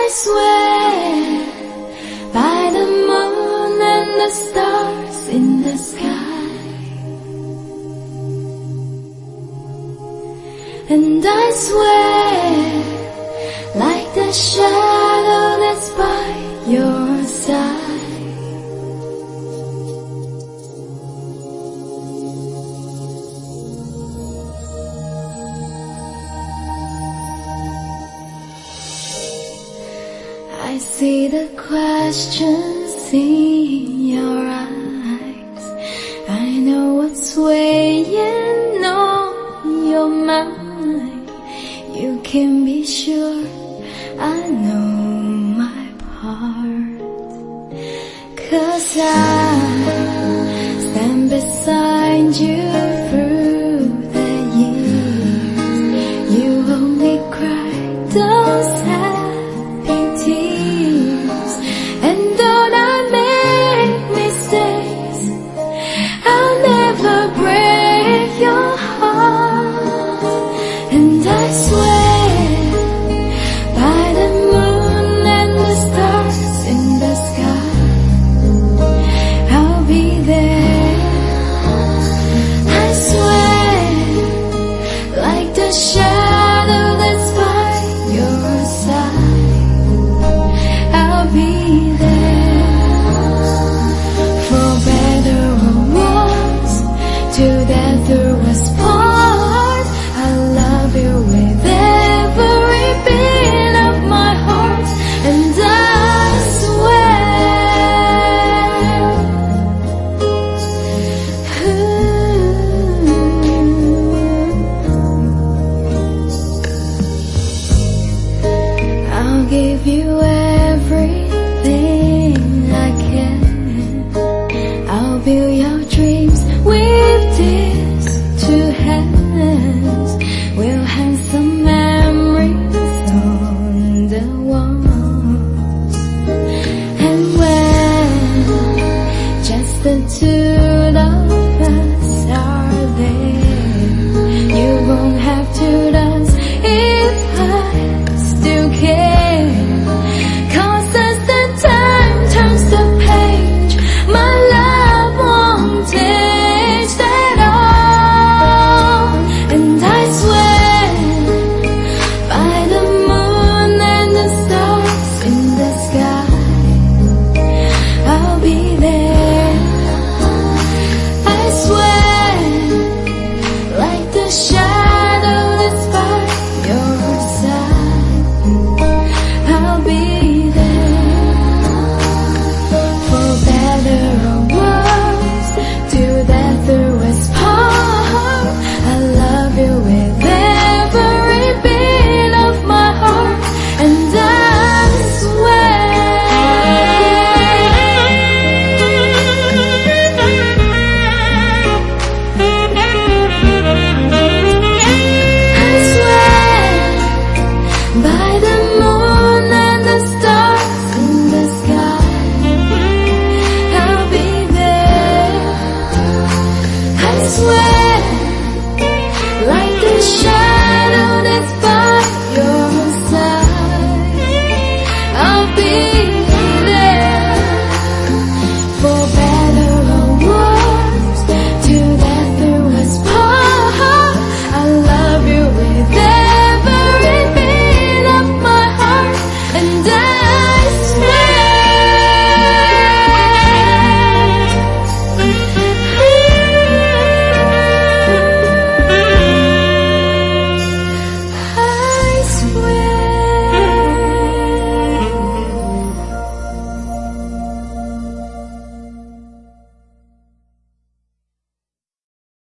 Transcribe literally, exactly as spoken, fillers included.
swear by the moon and the stars in the sky, and I swear like the shadow that's by your side. I see the questions in your eyes. I know what's weighing on your mind. You can be sure I know my part, 'cause I stand beside you through the years. You only cry those happy tears, and though I make mistakes, I'll never break your heart. And I swear by the moon and the stars in the sky, I'll be there. I swear like the shadow that's by your side, I'll be there. For better or worse, till death do us part. I love you with every beat of my heart, and I swear, ooh, I'll give you everything I can. I'll build your dreams with these two hands. We'll hang some memories on the wall, and when just the two of us are there, you won't have to ask if I still care. 'Cause as the time turns the page, my love won't change at all. And I swear by the moon and the stars in the sky, I'll be there. I swear like the shadow that's by your side, I'll be there. For better or worse, till death do us part. I love you with every beat of my heart, and I swear, I swear by the moon